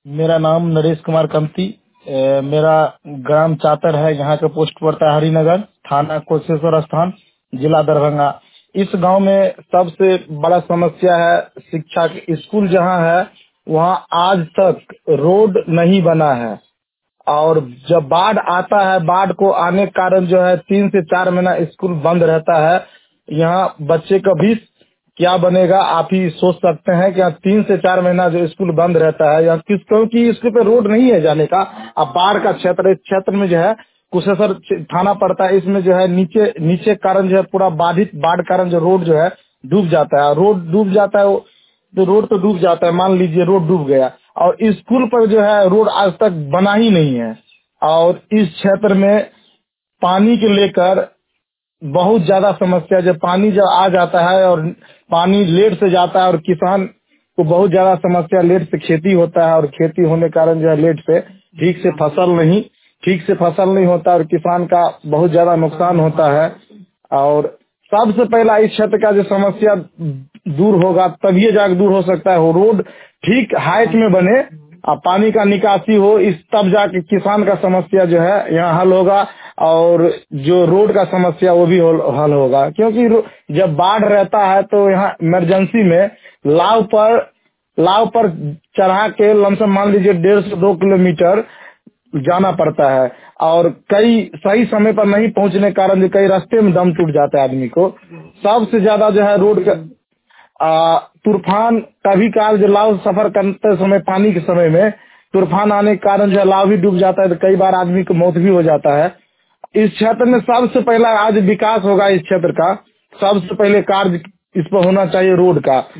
मेरा नाम नरेश कुमार कमती। मेरा ग्राम चातर है। यहाँ का पोस्ट पड़ता है हरिनगर, थाना कुशेश्वर स्थान, जिला दरभंगा। इस गांव में सबसे बड़ा समस्या है शिक्षा की। स्कूल जहाँ है वहाँ आज तक रोड नहीं बना है। और जब बाढ़ आता है, बाढ़ को आने के कारण जो है 3 से 4 महीना स्कूल बंद रहता है। यहाँ बच्चे का भी क्या बनेगा आप ही सोच सकते हैं कि यहाँ 3 से 4 महीना जो स्कूल बंद रहता है, यहाँ क्योंकि स्कूल पे रोड नहीं है जाने का। अब बाढ़ का क्षेत्र, इस क्षेत्र में जो है कुशेश्वर थाना पड़ता है, इसमें जो है नीचे नीचे कारण जो है पूरा बाधित, बाढ़ कारण जो रोड जो है डूब जाता है। रोड डूब जाता है तो रोड तो डूब जाता है, मान लीजिए रोड डूब गया और स्कूल पर जो है रोड आज तक बना ही नहीं है। और इस क्षेत्र में पानी के लेकर बहुत ज्यादा समस्या। जब पानी जब आ जाता है और पानी लेट से जाता है और किसान को बहुत ज्यादा समस्या, लेट से खेती होता है और खेती होने के कारण जो है लेट से ठीक से फसल नहीं होता और किसान का बहुत ज्यादा नुकसान होता है। और सबसे पहला इस क्षेत्र का जो समस्या दूर होगा तभी ये जाके दूर हो सकता है। रोड ठीक हाइट में बने और पानी का निकासी हो, इस तब जाके किसान का समस्या जो है यहाँ हल होगा। और जो रोड का समस्या वो भी हल होगा, क्योंकि जब बाढ़ रहता है तो यहाँ इमरजेंसी में लाव पर चढ़ा के लमसम मान लीजिए 150 से 2 किलोमीटर जाना पड़ता है। और कई सही समय पर नहीं पहुंचने के कारण जो कई रास्ते में दम टूट जाता है आदमी को। सबसे ज्यादा जो है रोड का तूफान, कभी काल जो लाव सफर करते समय पानी के समय में तूफान आने के कारण जो लाव भी डूब जाता है तो कई बार आदमी को मौत भी हो जाता है। इस क्षेत्र में सबसे पहला आज विकास होगा। इस क्षेत्र का सबसे पहले कार्य इस पर होना चाहिए रोड का।